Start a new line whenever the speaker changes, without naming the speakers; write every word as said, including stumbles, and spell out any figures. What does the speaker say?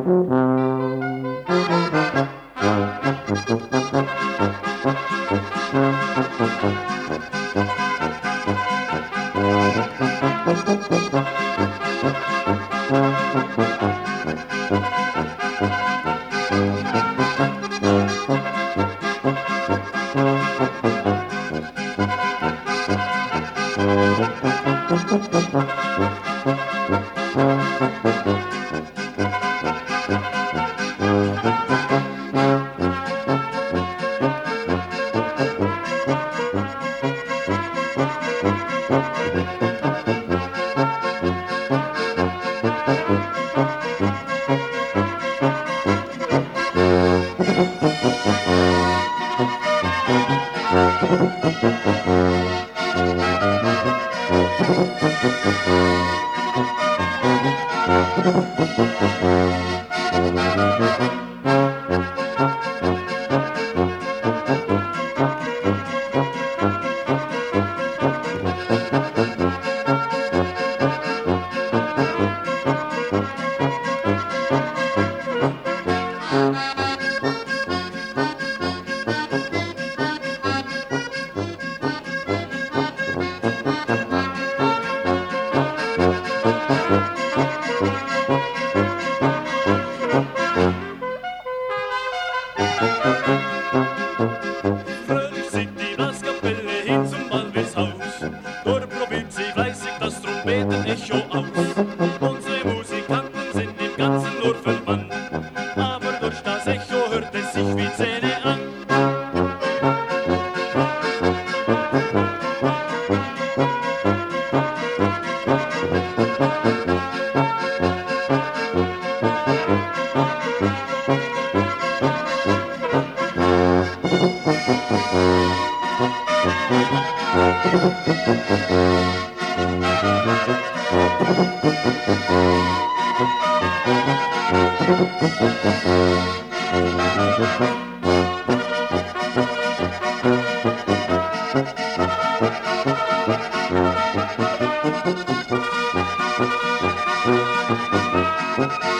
Fröhlich singt die Blaskapelle hin zum Waldeshaus. Dort probiert sie fleißig das Trompeten-Echo aus. Unsere Musikanten sind im Ganzen nur fünf Mann, aber durch das Echo hört es sich wie Zähne an. Thank you.